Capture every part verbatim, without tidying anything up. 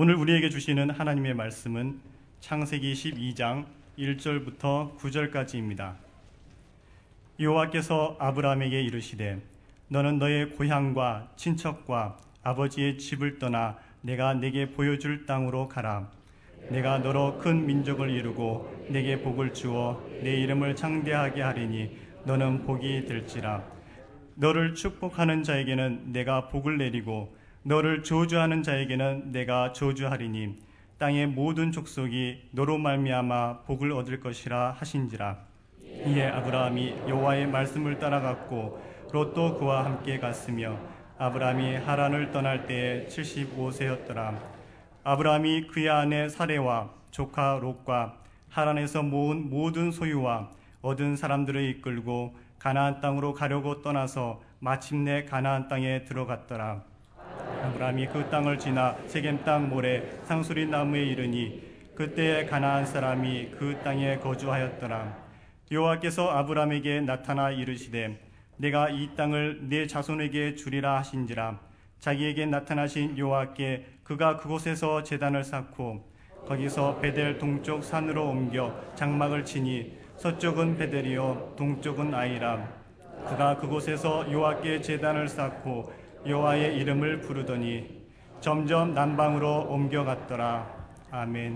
오늘 우리에게 주시는 하나님의 말씀은 창세기 십이 장 일 절부터 구 절까지입니다. 여호와께서 아브라함에게 이르시되 너는 너의 고향과 친척과 아버지의 집을 떠나 내가 내게 보여줄 땅으로 가라. 내가 너로 큰 민족을 이루고 내게 복을 주어 내 이름을 창대하게 하리니 너는 복이 될지라. 너를 축복하는 자에게는 내가 복을 내리고 너를 저주하는 자에게는 내가 저주하리니 땅의 모든 족속이 너로 말미암아 복을 얻을 것이라 하신지라. 이에 아브라함이 여호와의 말씀을 따라갔고 롯도 그와 함께 갔으며 아브라함이 하란을 떠날 때에 칠십오 세였더라. 아브라함이 그의 아내 사레와 조카 롯과 하란에서 모은 모든 소유와 얻은 사람들을 이끌고 가나안 땅으로 가려고 떠나서 마침내 가나안 땅에 들어갔더라. 아브라함이 그 땅을 지나 세겜 땅 모래 상수리 나무에 이르니 그때에 가나안 사람이 그 땅에 거주하였더라. 여호와께서 아브라함에게 나타나 이르시되 내가 이 땅을 내 자손에게 주리라 하신지라. 자기에게 나타나신 여호와께 그가 그곳에서 제단을 쌓고 거기서 베델 동쪽 산으로 옮겨 장막을 치니 서쪽은 베델이요 동쪽은 아이라. 그가 그곳에서 여호와께 제단을 쌓고 여호와의 이름을 부르더니 점점 남방으로 옮겨갔더라. 아멘.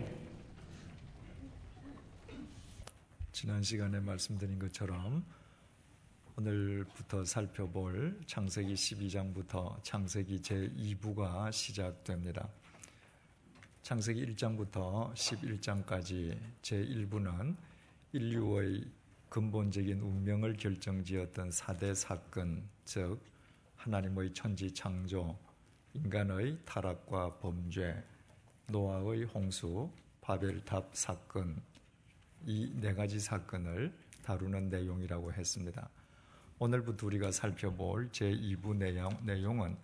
지난 시간에 말씀드린 것처럼 오늘부터 살펴볼 창세기 십이 장부터 창세기 제이 부가 시작됩니다. 창세기 일 장부터 십일 장까지 제일 부는 인류의 근본적인 운명을 결정지었던 사 대 사건, 즉 하나님의 천지 창조, 인간의 타락과 범죄, 노아의 홍수, 바벨탑 사건, 이 네 가지 사건을 다루는 내용이라고 했습니다. 오늘부터 우리가 살펴볼 제이 부 내용, 내용은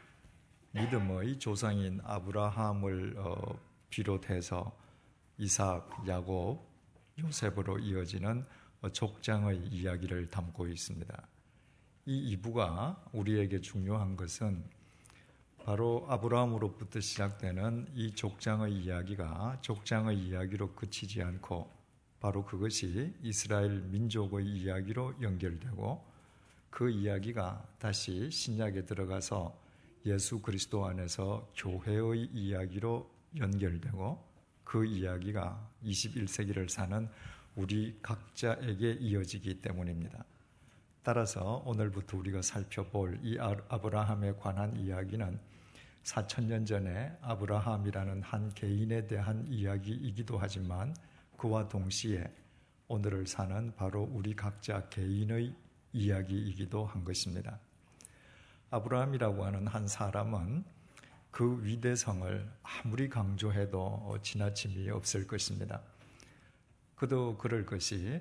믿음의 조상인 아브라함을 어, 비롯해서 이삭, 야곱, 요셉으로 이어지는 족장의 이야기를 담고 있습니다. 이 이부가 우리에게 중요한 것은 바로 아브라함으로부터 시작되는 이 족장의 이야기가 족장의 이야기로 그치지 않고 바로 그것이 이스라엘 민족의 이야기로 연결되고 그 이야기가 다시 신약에 들어가서 예수 그리스도 안에서 교회의 이야기로 연결되고 그 이야기가 이십일 세기를 사는 우리 각자에게 이어지기 때문입니다. 따라서 오늘부터 우리가 살펴볼 이 아브라함에 관한 이야기는 사천 년 전에 아브라함이라는 한 개인에 대한 이야기이기도 하지만 그와 동시에 오늘을 사는 바로 우리 각자 개인의 이야기이기도 한 것입니다. 아브라함이라고 하는 한 사람은 그 위대성을 아무리 강조해도 지나침이 없을 것입니다. 그도 그럴 것이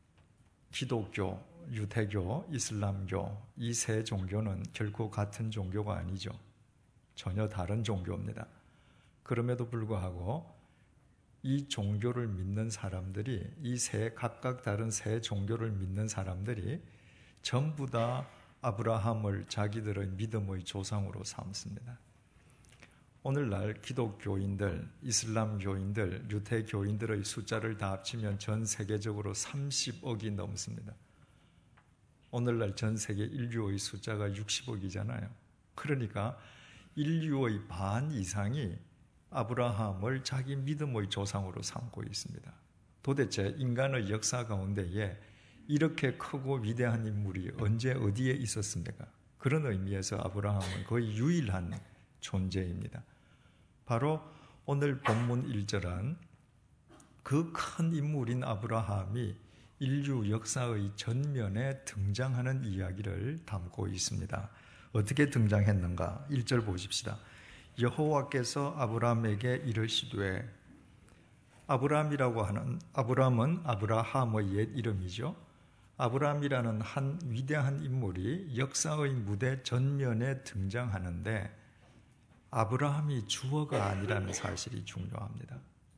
기독교, 유대교, 이슬람교 이 세 종교는 결코 같은 종교가 아니죠. 전혀 다른 종교입니다. 그럼에도 불구하고 이 종교를 믿는 사람들이 이 세 각각 다른 세 종교를 믿는 사람들이 전부 다 아브라함을 자기들의 믿음의 조상으로 삼습니다. 오늘날 기독교인들, 이슬람교인들, 유대교인들의 숫자를 다 합치면 전 세계적으로 삼십억이 넘습니다. 오늘날 전 세계 인류의 숫자가 육십억이잖아요. 그러니까 인류의 반 이상이 아브라함을 자기 믿음의 조상으로 삼고 있습니다. 도대체 인간의 역사 가운데에 이렇게 크고 위대한 인물이 언제 어디에 있었습니까? 그런 의미에서 아브라함은 거의 유일한 존재입니다. 바로 오늘 본문 일 절은 그 큰 인물인 아브라함이 인류 역사의 전면에 등장하는 이야기를 담고 있습니다. 어떻게 등장했는가? 일 절 보십시다. 여호와께서 아브라함에게 이르시되, 아브라함이라고 하는, 아브라함은 아브라함의 옛 이름이죠. 아브라함이라는 한 위대한 인물이 역사의 무대 전면에 등장하는데 아브라함이 주어가 아니라는 사실이 중요합니다.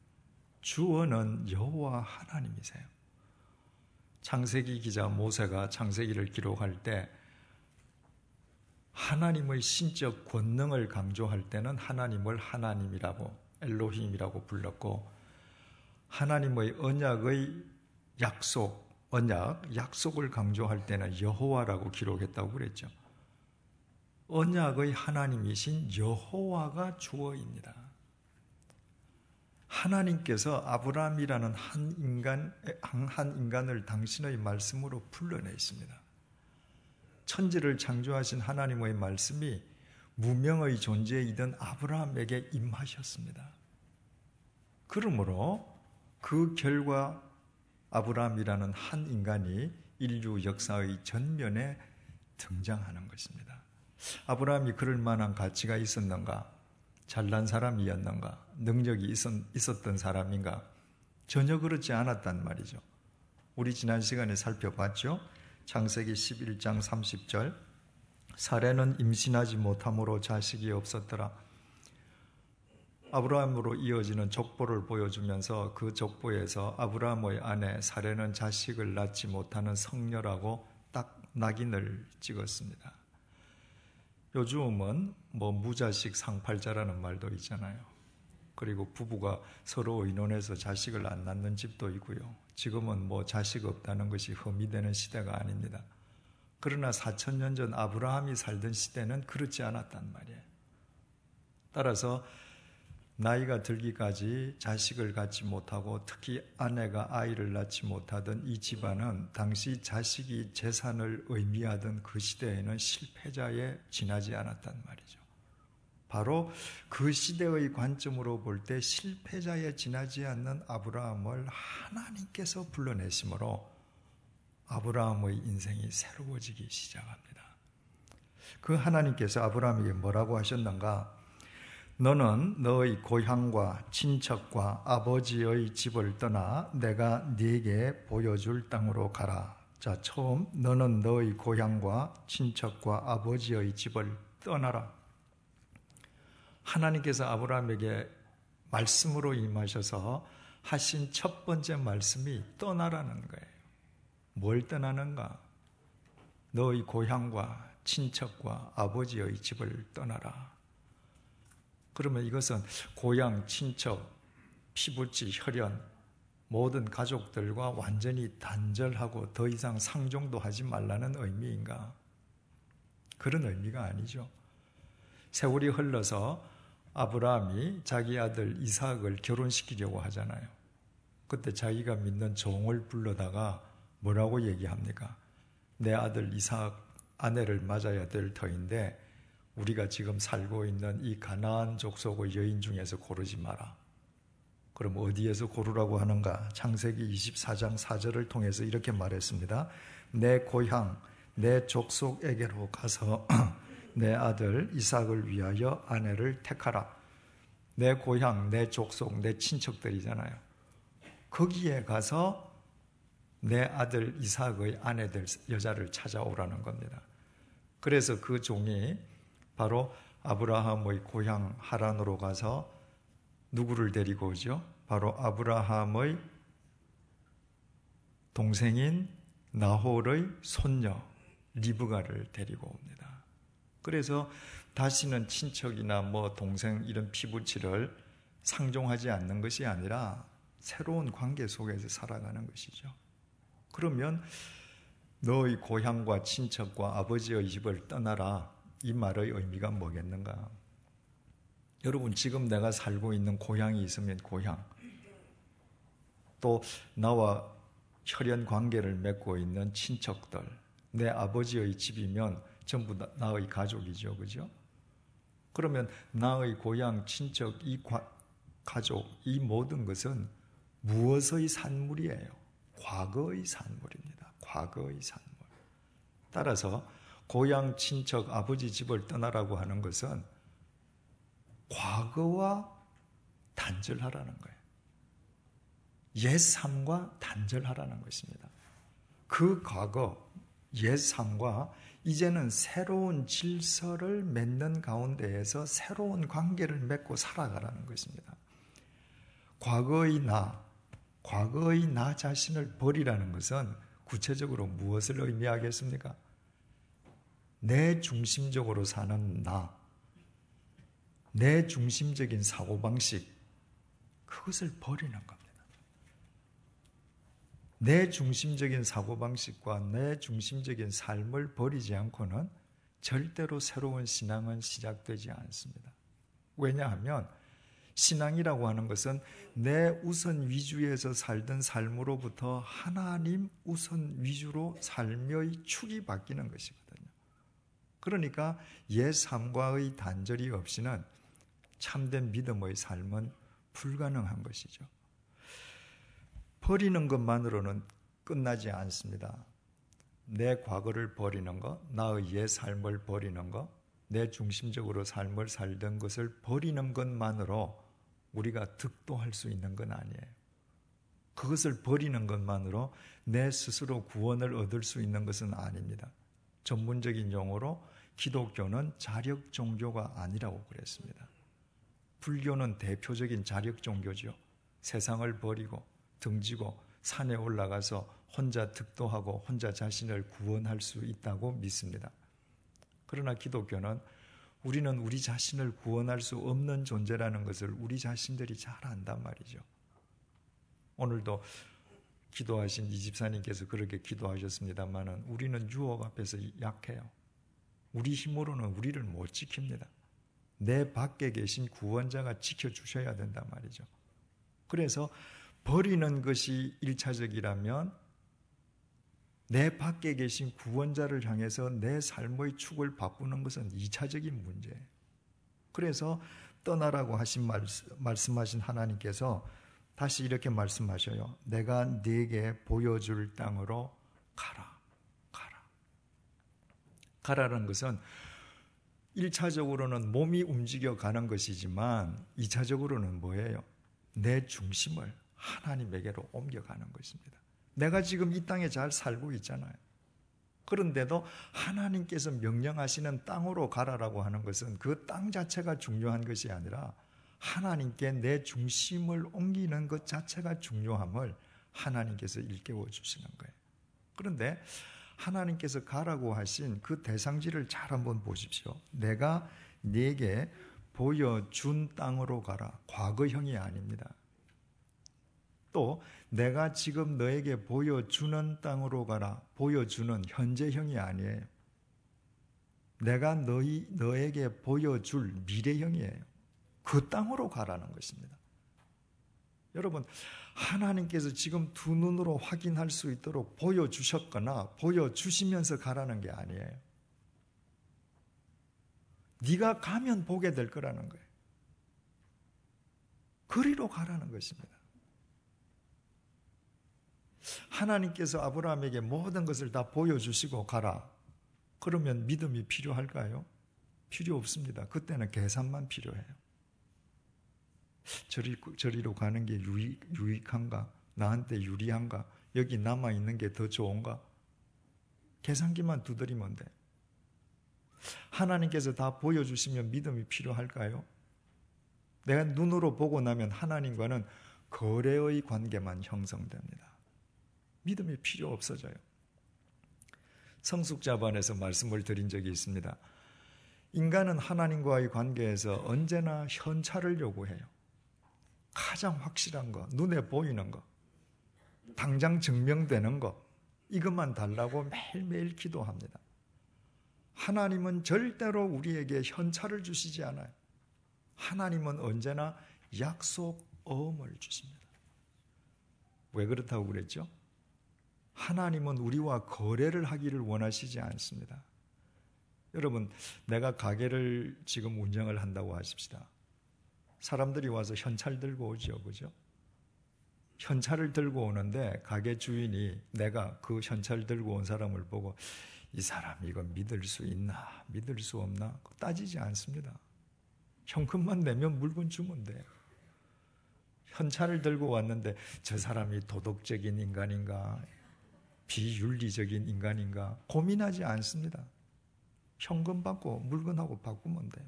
주어는 여호와 하나님이세요. 창세기 기자 모세가 창세기를 기록할 때 하나님의 신적 권능을 강조할 때는 하나님을 하나님이라고, 엘로힘이라고 불렀고, 하나님의 언약의 약속, 언약, 약속을 강조할 때는 여호와라고 기록했다고 그랬죠. 언약의 하나님이신 여호와가 주어입니다. 하나님께서 아브라함이라는 한 인간, 한 인간을 당신의 말씀으로 불러냈습니다. 천지를 창조하신 하나님의 말씀이 무명의 존재이던 아브라함에게 임하셨습니다. 그러므로 그 결과 아브라함이라는 한 인간이 인류 역사의 전면에 등장하는 것입니다. 아브라함이 그럴 만한 가치가 있었는가? 잘난 사람이었는가? 능력이 있었, 있었던 사람인가? 전혀 그렇지 않았단 말이죠. 우리 지난 시간에 살펴봤죠. 창세기 십일 장 삼십 절, 사레는 임신하지 못함으로 자식이 없었더라. 아브라함으로 이어지는 족보를 보여주면서 그 족보에서 아브라함의 아내 사레는 자식을 낳지 못하는 성녀라고 딱 낙인을 찍었습니다. 요즘은 뭐 무자식 상팔자라는 말도 있잖아요. 그리고 부부가 서로 의논해서 자식을 안 낳는 집도 있고요. 지금은 뭐 자식 없다는 것이 흠이 되는 시대가 아닙니다. 그러나 사천 년 전 아브라함이 살던 시대는 그렇지 않았단 말이에요. 따라서 나이가 들기까지 자식을 갖지 못하고 특히 아내가 아이를 낳지 못하던 이 집안은 당시 자식이 재산을 의미하던 그 시대에는 실패자에 지나지 않았단 말이죠. 바로 그 시대의 관점으로 볼 때 실패자에 지나지 않는 아브라함을 하나님께서 불러내심으로 아브라함의 인생이 새로워지기 시작합니다. 그 하나님께서 아브라함에게 뭐라고 하셨는가? 너는 너의 고향과 친척과 아버지의 집을 떠나 내가 네게 보여줄 땅으로 가라. 자, 처음 너는 너의 고향과 친척과 아버지의 집을 떠나라. 하나님께서 아브라함에게 말씀으로 임하셔서 하신 첫 번째 말씀이 떠나라는 거예요. 뭘 떠나는가? 너의 고향과 친척과 아버지의 집을 떠나라. 그러면 이것은 고향, 친척, 피부치, 혈연, 모든 가족들과 완전히 단절하고 더 이상 상종도 하지 말라는 의미인가? 그런 의미가 아니죠. 세월이 흘러서 아브라함이 자기 아들 이삭을 결혼시키려고 하잖아요. 그때 자기가 믿는 종을 불러다가 뭐라고 얘기합니까? 내 아들 이삭 아내를 맞아야 될 터인데 우리가 지금 살고 있는 이 가나안 족속의 여인 중에서 고르지 마라. 그럼 어디에서 고르라고 하는가? 창세기 이십사 장 사 절을 통해서 이렇게 말했습니다. 내 고향, 내 족속에게로 가서 내 아들 이삭을 위하여 아내를 택하라. 내 고향, 내 족속, 내 친척들이잖아요. 거기에 가서 내 아들 이삭의 아내들, 여자를 찾아오라는 겁니다. 그래서 그 종이 바로 아브라함의 고향 하란으로 가서 누구를 데리고 오죠? 바로 아브라함의 동생인 나홀의 손녀 리브가를 데리고 옵니다. 그래서 다시는 친척이나 뭐 동생 이런 피부치를 상종하지 않는 것이 아니라 새로운 관계 속에서 살아가는 것이죠. 그러면 너의 고향과 친척과 아버지의 집을 떠나라. 이 말의 의미가 뭐겠는가? 여러분, 지금 내가 살고 있는 고향이 있으면 고향, 또 나와 혈연 관계를 맺고 있는 친척들, 내 아버지의 집이면 전부 나, 나의 가족이죠. 그죠? 그러면 나의 고향, 친척, 이 과, 가족, 이 모든 것은 무엇의 산물이에요? 과거의 산물입니다. 과거의 산물. 따라서 고향, 친척, 아버지 집을 떠나라고 하는 것은 과거와 단절하라는 거예요. 옛 삶과 단절하라는 것입니다. 그 과거, 옛 삶과 이제는 새로운 질서를 맺는 가운데에서 새로운 관계를 맺고 살아가라는 것입니다. 과거의 나, 과거의 나 자신을 버리라는 것은 구체적으로 무엇을 의미하겠습니까? 내 중심적으로 사는 나, 내 중심적인 사고방식, 그것을 버리는 겁니다. 내 중심적인 사고방식과 내 중심적인 삶을 버리지 않고는 절대로 새로운 신앙은 시작되지 않습니다. 왜냐하면 신앙이라고 하는 것은 내 우선 위주에서 살던 삶으로부터 하나님 우선 위주로 삶의 축이 바뀌는 것이거든요. 그러니까 옛 삶과의 단절이 없이는 참된 믿음의 삶은 불가능한 것이죠. 버리는 것만으로는 끝나지 않습니다. 내 과거를 버리는 것, 나의 옛 삶을 버리는 것, 내 중심적으로 삶을 살던 것을 버리는 것만으로 우리가 득도할 수 있는 건 아니에요. 그것을 버리는 것만으로 내 스스로 구원을 얻을 수 있는 것은 아닙니다. 전문적인 용어로 기독교는 자력 종교가 아니라고 그랬습니다. 불교는 대표적인 자력 종교죠. 세상을 버리고 등지고 산에 올라가서 혼자 득도하고 혼자 자신을 구원할 수 있다고 믿습니다. 그러나 기독교는 우리는 우리 자신을 구원할 수 없는 존재라는 것을 우리 자신들이 잘 안단 말이죠. 오늘도 기도하신 이 집사님께서 그렇게 기도하셨습니다만은 우리는 유혹 앞에서 약해요. 우리 힘으로는 우리를 못 지킵니다. 내 밖에 계신 구원자가 지켜주셔야 된단 말이죠. 그래서 버리는 것이 일차적이라면 내 밖에 계신 구원자를 향해서 내 삶의 축을 바꾸는 것은 이차적인 문제예요. 그래서 떠나라고 하신 말씀, 말씀하신 하나님께서 다시 이렇게 말씀하셔요. 내가 네게 보여줄 땅으로 가라. 가라. 가라는 것은 일차적으로는 몸이 움직여가는 것이지만 이차적으로는 뭐예요? 내 중심을 하나님에게로 옮겨가는 것입니다. 내가 지금 이 땅에 잘 살고 있잖아요. 그런데도 하나님께서 명령하시는 땅으로 가라라고 하는 것은 그 땅 자체가 중요한 것이 아니라 하나님께 내 중심을 옮기는 것 자체가 중요함을 하나님께서 일깨워 주시는 거예요. 그런데 하나님께서 가라고 하신 그 대상지를 잘 한번 보십시오. 내가 네게 보여준 땅으로 가라. 과거형이 아닙니다. 또 내가 지금 너에게 보여주는 땅으로 가라. 보여주는 현재형이 아니에요. 내가 너희, 너에게 보여줄 미래형이에요. 그 땅으로 가라는 것입니다. 여러분, 하나님께서 지금 두 눈으로 확인할 수 있도록 보여주셨거나 보여주시면서 가라는 게 아니에요. 네가 가면 보게 될 거라는 거예요. 그리로 가라는 것입니다. 하나님께서 아브라함에게 모든 것을 다 보여주시고 가라. 그러면 믿음이 필요할까요? 필요 없습니다. 그때는 계산만 필요해요. 저리, 저리로 가는 게 유익, 유익한가? 나한테 유리한가? 여기 남아있는 게 더 좋은가? 계산기만 두드리면 돼. 하나님께서 다 보여주시면 믿음이 필요할까요? 내가 눈으로 보고 나면 하나님과는 거래의 관계만 형성됩니다. 믿음이 필요 없어져요. 성숙자반에서 말씀을 드린 적이 있습니다. 인간은 하나님과의 관계에서 언제나 현찰을 요구해요. 가장 확실한 거, 눈에 보이는 거, 당장 증명되는 거, 이것만 달라고 매일매일 기도합니다. 하나님은 절대로 우리에게 현찰을 주시지 않아요. 하나님은 언제나 약속 어음을 주십니다. 왜 그렇다고 그랬죠? 하나님은 우리와 거래를 하기를 원하시지 않습니다. 여러분, 내가 가게를 지금 운영을 한다고 하십시다. 사람들이 와서 현찰 들고 오죠, 그죠? 현찰을 들고 오는데 가게 주인이 내가 그 현찰 들고 온 사람을 보고 이 사람 이거 믿을 수 있나, 믿을 수 없나 따지지 않습니다. 현금만 내면 물건 주면 돼요. 현찰을 들고 왔는데 저 사람이 도덕적인 인간인가, 비윤리적인 인간인가 고민하지 않습니다. 현금 받고 물건하고 바꾸면 돼요.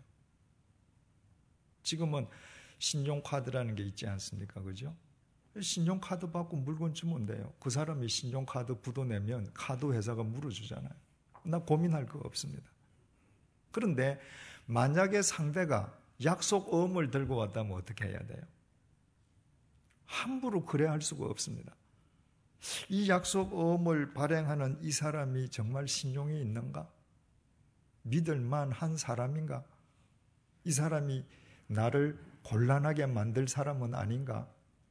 지금은 신용카드라는 게 있지 않습니까? 그죠? 신용카드 받고 물건 주면 돼요. 그 사람이 신용카드 부도 내면 카드 회사가 물어주잖아요. 나 고민할 거 없습니다. 그런데 만약에 상대가 약속 어음을 들고 왔다면 어떻게 해야 돼요? 함부로 그래 할 수가 없습니다. 이 약속 어음을 발행하는 이 사람이 정말 신용이 있는가? 믿을 만한 사람인가? 이 사람이 나를 곤란하게 만들 사람은 아닌가?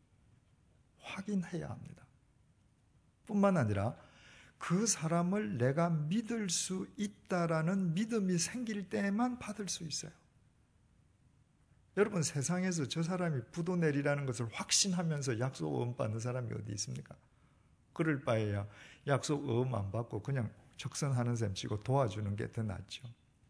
확인해야 합니다. 뿐만 아니라 그 사람을 내가 믿을 수 있다라는 믿음이 생길 때만 받을 수 있어요. 여러분, 세상에서 저 사람이 부도 내리라는 것을 확신하면서 약속 어음 받는 사람이 어디 있습니까? 그럴 바에야 약속 어음 안 받고 그냥 적선하는 셈 치고 도와주는 게 더 낫죠.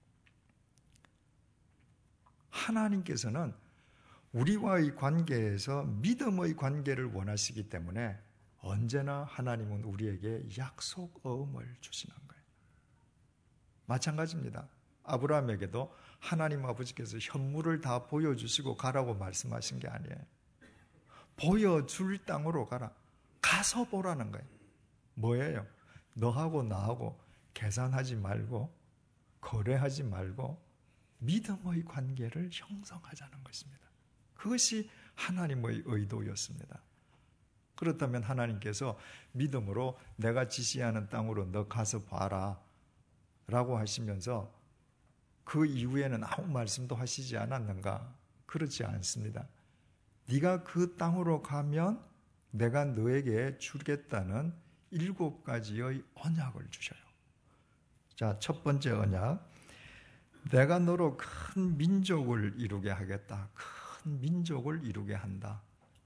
하나님께서는 우리와의 관계에서 믿음의 관계를 원하시기 때문에 언제나 하나님은 우리에게 약속 어음을 주시는 거예요. 마찬가지입니다. 아브라함에게도 하나님 아버지께서 현물을 다 보여주시고 가라고 말씀하신 게 아니에요. 보여줄 땅으로 가라. 가서 보라는 거예요. 뭐예요? 너하고 나하고 계산하지 말고 거래하지 말고 믿음의 관계를 형성하자는 것입니다. 그것이 하나님의 의도였습니다. 그렇다면 하나님께서 믿음으로 내가 지시하는 땅으로 너 가서 봐라 라고 하시면서 그 이후에는 아무 말씀도 하시지 않았는가? 그렇지 않습니다. 네가 그 땅으로 가면 내가 너에게 주겠다는 일곱 가지의 언약을 주셔요. 자, 첫 번째 언약. 내가 너로 큰 민족을 이루게 하겠다. 큰 민족을 이루게 한다.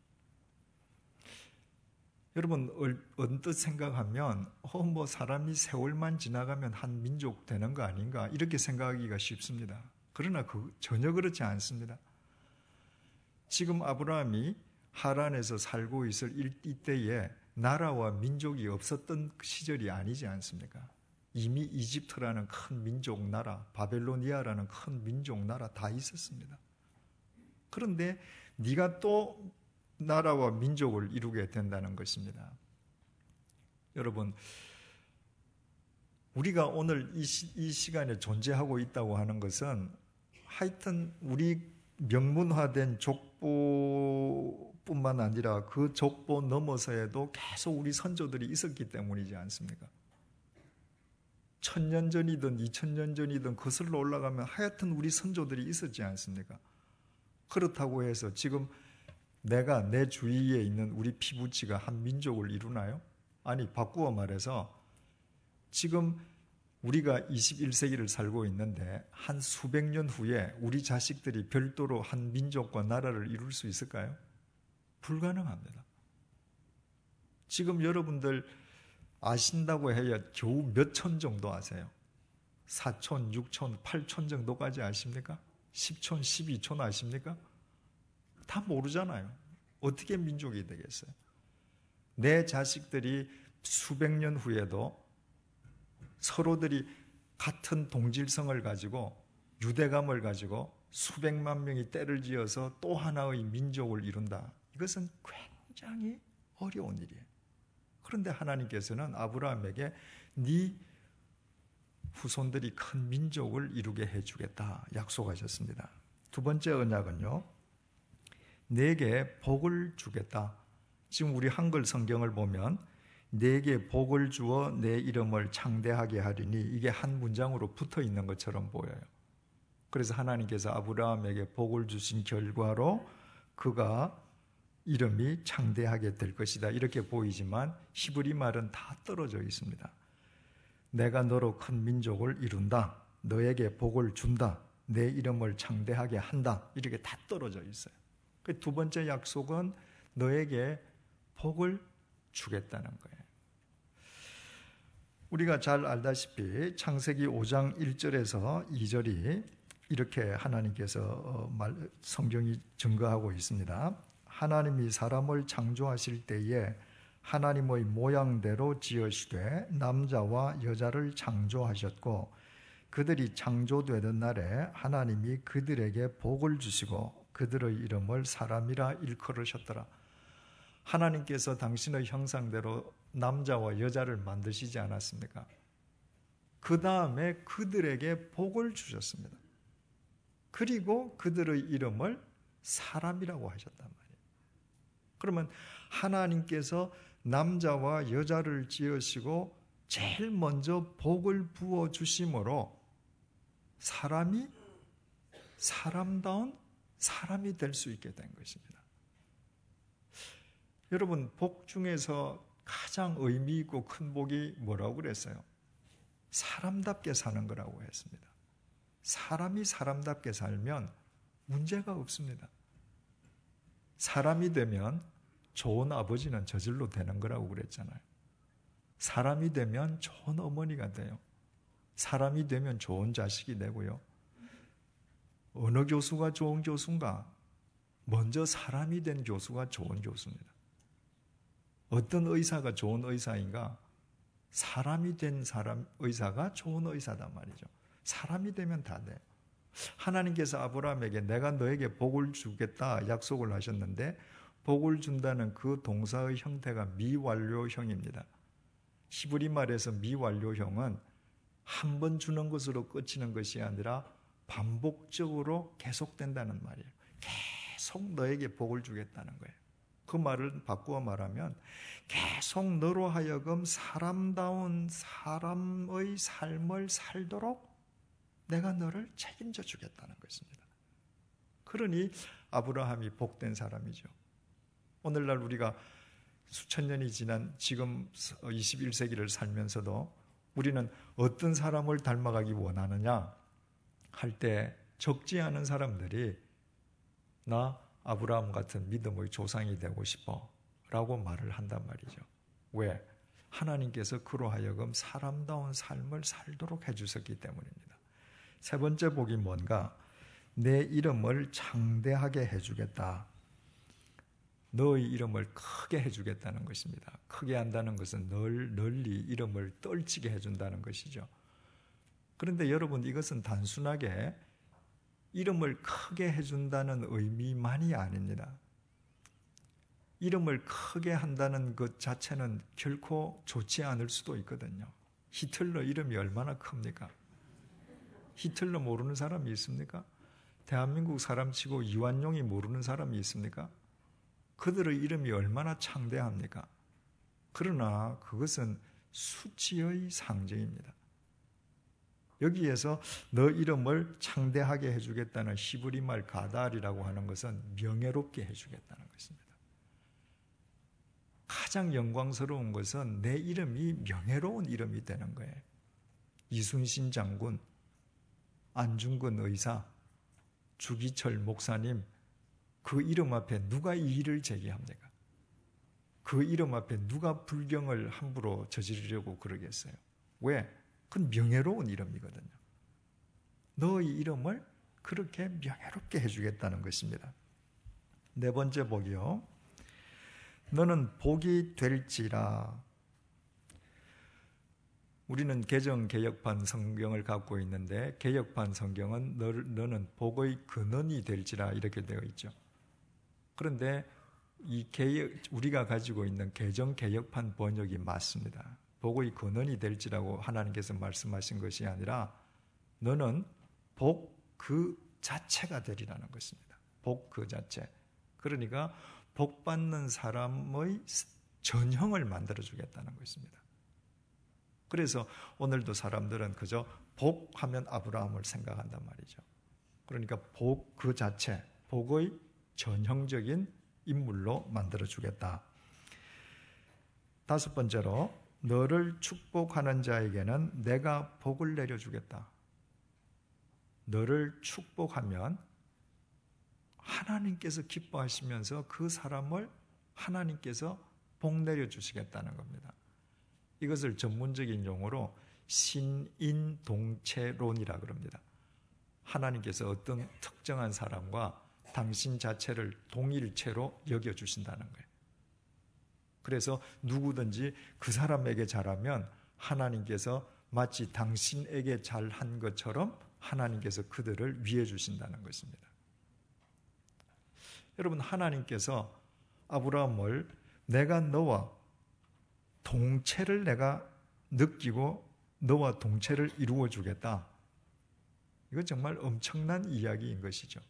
여러분, 언뜻 생각하면 어, 뭐 사람이 세월만 지나가면 한 민족 되는 거 아닌가 이렇게 생각하기가 쉽습니다. 그러나 그, 전혀 그렇지 않습니다. 지금 아브라함이 하란에서 살고 있을 이때에 나라와 민족이 없었던 시절이 아니지 않습니까? 이미 이집트라는 큰 민족 나라, 바벨로니아라는 큰 민족 나라 다 있었습니다. 그런데 네가 또 나라와 민족을 이루게 된다는 것입니다. 여러분, 우리가 오늘 이, 시, 이 시간에 존재하고 있다고 하는 것은 하여튼 우리 명문화된 족보뿐만 아니라 그 족보 넘어서에도 계속 우리 선조들이 있었기 때문이지 않습니까? 천년 전이든 이천 년 전이든 거슬러 올라가면 하여튼 우리 선조들이 있었지 않습니까? 그렇다고 해서 지금 내가 내 주위에 있는 우리 피부치가 한 민족을 이루나요? 아니, 바꾸어 말해서 지금 우리가 이십일 세기를 살고 있는데 한 수백 년 후에 우리 자식들이 별도로 한 민족과 나라를 이룰 수 있을까요? 불가능합니다. 지금 여러분들 아신다고 해야 겨우 몇 천 정도 아세요? 사촌, 육촌, 팔촌 정도까지 아십니까? 십촌, 십이촌 아십니까? 다 모르잖아요. 어떻게 민족이 되겠어요? 내 자식들이 수백 년 후에도 서로들이 같은 동질성을 가지고 유대감을 가지고 수백만 명이 때를 지어서 또 하나의 민족을 이룬다. 이것은 굉장히 어려운 일이에요. 그런데 하나님께서는 아브라함에게 네 후손들이 큰 민족을 이루게 해주겠다 약속하셨습니다. 두 번째 언약은요, 내게 복을 주겠다. 지금 우리 한글 성경을 보면 내게 복을 주어 내 이름을 창대하게 하리니 이게 한 문장으로 붙어 있는 것처럼 보여요. 그래서 하나님께서 아브라함에게 복을 주신 결과로 그가 이름이 창대하게 될 것이다 이렇게 보이지만 히브리 말은 다 떨어져 있습니다. 내가 너로 큰 민족을 이룬다. 너에게 복을 준다. 내 이름을 창대하게 한다. 이렇게 다 떨어져 있어요. 그 두 번째 약속은 너에게 복을 주겠다는 거예요. 우리가 잘 알다시피 창세기 오 장 일 절에서 이 절이 이렇게 하나님께서 성경이 증거하고 있습니다. 하나님이 사람을 창조하실 때에 하나님의 모양대로 지으시되 남자와 여자를 창조하셨고 그들이 창조되던 날에 하나님이 그들에게 복을 주시고 그들의 이름을 사람이라 일컬으셨더라. 하나님께서 당신의 형상대로 남자와 여자를 만드시지 않았습니까? 그 다음에 그들에게 복을 주셨습니다. 그리고 그들의 이름을 사람이라고 하셨단 말이에요. 그러면 하나님께서 남자와 여자를 지으시고 제일 먼저 복을 부어 주심으로 사람이 사람다운 사람이 될 수 있게 된 것입니다. 여러분, 복 중에서 가장 의미 있고 큰 복이 뭐라고 그랬어요? 사람답게 사는 거라고 했습니다. 사람이 사람답게 살면 문제가 없습니다. 사람이 되면 좋은 아버지는 저절로 되는 거라고 그랬잖아요. 사람이 되면 좋은 어머니가 돼요. 사람이 되면 좋은 자식이 되고요. 어느 교수가 좋은 교수인가? 먼저 사람이 된 교수가 좋은 교수입니다. 어떤 의사가 좋은 의사인가? 사람이 된 사람 의사가 좋은 의사단 말이죠. 사람이 되면 다 돼요. 하나님께서 아브라함에게 내가 너에게 복을 주겠다 약속을 하셨는데 복을 준다는 그 동사의 형태가 미완료형입니다. 히브리 말에서 미완료형은 한 번 주는 것으로 끝이는 것이 아니라 반복적으로 계속된다는 말이에요. 계속 너에게 복을 주겠다는 거예요. 그 말을 바꾸어 말하면 계속 너로 하여금 사람다운 사람의 삶을 살도록 내가 너를 책임져 주겠다는 것입니다. 그러니 아브라함이 복된 사람이죠. 오늘날 우리가 수천 년이 지난 지금 이십일 세기를 살면서도 우리는 어떤 사람을 닮아가기 원하느냐 할 때 적지 않은 사람들이 나 아브라함 같은 믿음의 조상이 되고 싶어 라고 말을 한단 말이죠. 왜? 하나님께서 그로 하여금 사람다운 삶을 살도록 해주셨기 때문입니다. 세 번째 복이 뭔가? 내 이름을 창대하게 해주겠다. 너의 이름을 크게 해주겠다는 것입니다. 크게 한다는 것은 널, 널리 이름을 떨치게 해준다는 것이죠. 그런데 여러분, 이것은 단순하게 이름을 크게 해준다는 의미만이 아닙니다. 이름을 크게 한다는 것 자체는 결코 좋지 않을 수도 있거든요. 히틀러 이름이 얼마나 큽니까? 히틀러 모르는 사람이 있습니까? 대한민국 사람치고 이완용이 모르는 사람이 있습니까? 그들의 이름이 얼마나 창대합니까? 그러나 그것은 수치의 상징입니다. 여기에서 너 이름을 창대하게 해주겠다는 히브리 말 가달이라고 하는 것은 명예롭게 해주겠다는 것입니다. 가장 영광스러운 것은 내 이름이 명예로운 이름이 되는 거예요. 이순신 장군, 안중근 의사, 주기철 목사님, 그 이름 앞에 누가 이의를 제기합니까? 그 이름 앞에 누가 불경을 함부로 저지르려고 그러겠어요? 왜? 그건 명예로운 이름이거든요. 너의 이름을 그렇게 명예롭게 해주겠다는 것입니다. 네 번째 복이요. 너는 복이 될지라. 우리는 개정 개역판 성경을 갖고 있는데 개역판 성경은 너, 너는 복의 근원이 될지라 이렇게 되어 있죠. 그런데 이 개역, 우리가 가지고 있는 개정 개역판 번역이 맞습니다. 복의 근원이 될지라고 하나님께서 말씀하신 것이 아니라 너는 복 그 자체가 되리라는 것입니다. 복 그 자체. 그러니까 복 받는 사람의 전형을 만들어주겠다는 것입니다. 그래서 오늘도 사람들은 그저 복하면 아브라함을 생각한단 말이죠. 그러니까 복 그 자체, 복의 전형적인 인물로 만들어주겠다. 다섯 번째로 너를 축복하는 자에게는 내가 복을 내려주겠다. 너를 축복하면 하나님께서 기뻐하시면서 그 사람을 하나님께서 복 내려주시겠다는 겁니다. 이것을 전문적인 용어로 신인동체론이라 그럽니다. 하나님께서 어떤 특정한 사람과 당신 자체를 동일체로 여겨주신다는 거예요. 그래서 누구든지 그 사람에게 잘하면 하나님께서 마치 당신에게 잘한 것처럼 하나님께서 그들을 위해 주신다는 것입니다. 여러분, 하나님께서 아브라함을 내가 너와 동체를 내가 느끼고 너와 동체를 이루어 주겠다. 이거 정말 엄청난 이야기인 것이죠.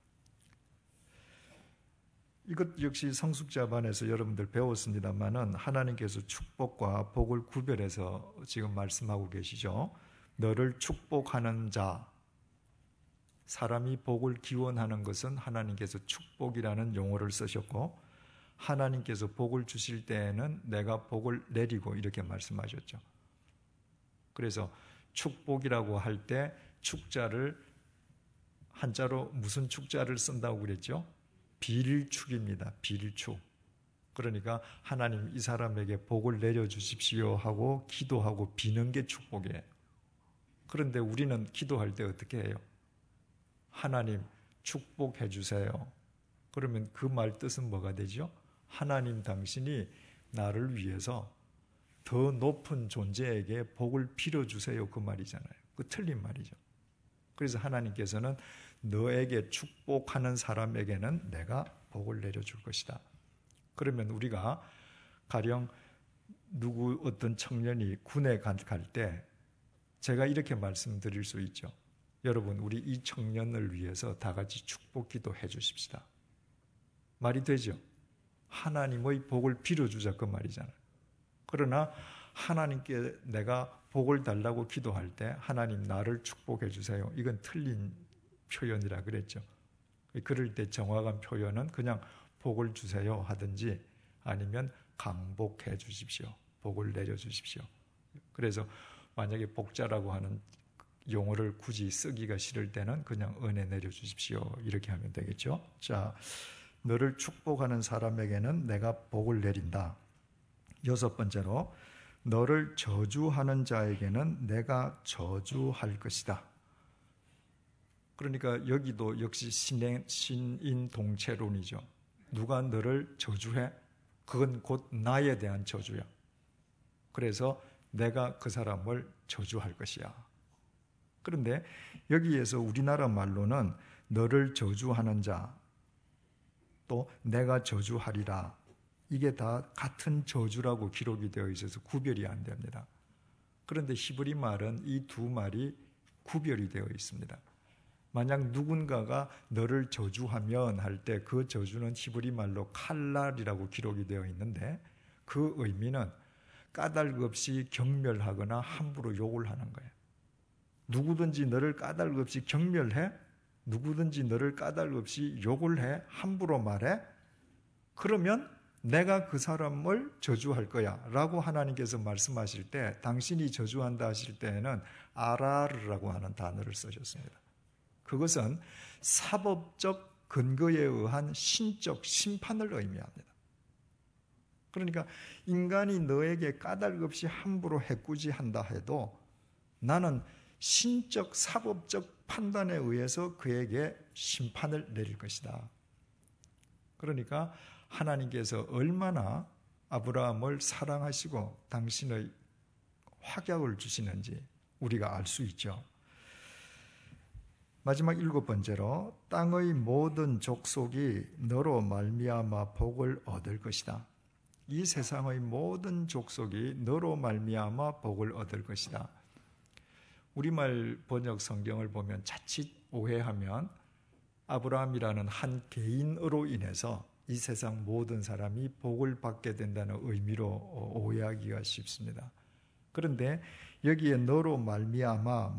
이것 역시 성숙자반에서 여러분들 배웠습니다만은 하나님께서 축복과 복을 구별해서 지금 말씀하고 계시죠. 너를 축복하는 자, 사람이 복을 기원하는 것은 하나님께서 축복이라는 용어를 쓰셨고, 하나님께서 복을 주실 때에는 내가 복을 내리고 이렇게 말씀하셨죠. 그래서 축복이라고 할 때 축자를 한자로 무슨 축자를 쓴다고 그랬죠? 빌축입니다. 빌축. 그러니까 하나님 이 사람에게 복을 내려주십시오 하고 기도하고 비는 게 축복이에요. 그런데 우리는 기도할 때 어떻게 해요? 하나님 축복해 주세요. 그러면 그 말 뜻은 뭐가 되죠? 하나님 당신이 나를 위해서 더 높은 존재에게 복을 빌어주세요. 그 말이잖아요. 그 틀린 말이죠. 그래서 하나님께서는 너에게 축복하는 사람에게는 내가 복을 내려줄 것이다. 그러면 우리가 가령 누구 어떤 청년이 군에 갈 때 제가 이렇게 말씀드릴 수 있죠. 여러분, 우리 이 청년을 위해서 다 같이 축복 기도해 주십시다. 말이 되죠? 하나님의 복을 빌어주자 그 말이잖아요. 그러나 하나님께 내가 복을 달라고 기도할 때 하나님 나를 축복해 주세요. 이건 틀린 표현이라 그랬죠. 그럴 때 정확한 표현은 그냥 복을 주세요 하든지 아니면 강복해 주십시오. 복을 내려 주십시오. 그래서 만약에 복자라고 하는 용어를 굳이 쓰기가 싫을 때는 그냥 은혜 내려 주십시오. 이렇게 하면 되겠죠. 자, 너를 축복하는 사람에게는 내가 복을 내린다. 여섯 번째로 너를 저주하는 자에게는 내가 저주할 것이다. 그러니까 여기도 역시 신인, 신인 동체론이죠. 누가 너를 저주해? 그건 곧 나에 대한 저주야. 그래서 내가 그 사람을 저주할 것이야. 그런데 여기에서 우리나라 말로는 너를 저주하는 자, 또 내가 저주하리라. 이게 다 같은 저주라고 기록이 되어 있어서 구별이 안 됩니다. 그런데 히브리 말은 이 두 말이 구별이 되어 있습니다. 만약 누군가가 너를 저주하면 할 때 그 저주는 히브리 말로 칼날이라고 기록이 되어 있는데 그 의미는 까닭 없이 경멸하거나 함부로 욕을 하는 거예요. 누구든지 너를 까닭 없이 경멸해? 누구든지 너를 까닭 없이 욕을 해? 함부로 말해? 그러면 내가 그 사람을 저주할 거야 라고 하나님께서 말씀하실 때 당신이 저주한다 하실 때에는 아라르라고 하는 단어를 쓰셨습니다. 그것은 사법적 근거에 의한 신적 심판을 의미합니다. 그러니까 인간이 너에게 까닭 없이 함부로 해꾸지한다 해도 나는 신적 사법적 판단에 의해서 그에게 심판을 내릴 것이다. 그러니까 하나님께서 얼마나 아브라함을 사랑하시고 당신의 확약을 주시는지 우리가 알 수 있죠. 마지막 일곱 번째로 땅의 모든 족속이 너로 말미암아 복을 얻을 것이다. 이 세상의 모든 족속이 너로 말미암아 복을 얻을 것이다. 우리말 번역 성경을 보면 자칫 오해하면 아브라함이라는 한 개인으로 인해서 이 세상 모든 사람이 복을 받게 된다는 의미로 오해하기가 쉽습니다. 그런데 여기에 너로 말미암아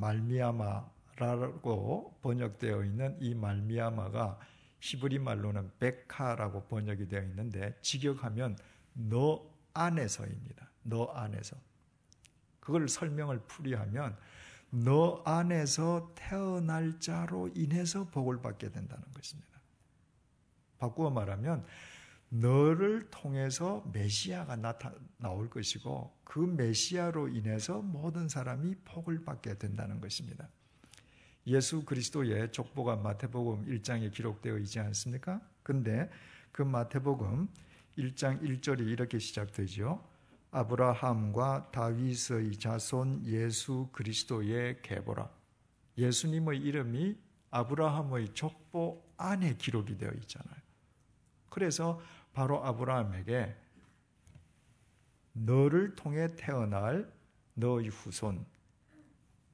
말미암아라고 번역되어 있는 이 말미암아가 히브리 말로는 베카라고 번역이 되어 있는데 직역하면 너 안에서입니다. 너 안에서. 그걸 설명을 풀이하면 너 안에서 태어날 자로 인해서 복을 받게 된다는 것입니다. 바꾸어 말하면 너를 통해서 메시아가 나타, 나올 것이고 그 메시아로 인해서 모든 사람이 복을 받게 된다는 것입니다. 예수 그리스도의 족보가 마태복음 일 장에 기록되어 있지 않습니까? 근데 그 마태복음 일 장 일 절이 이렇게 시작되죠. 아브라함과 다윗의 자손 예수 그리스도의 계보라. 예수님의 이름이 아브라함의 족보 안에 기록이 되어 있잖아요. 그래서 바로 아브라함에게 너를 통해 태어날 너의 후손,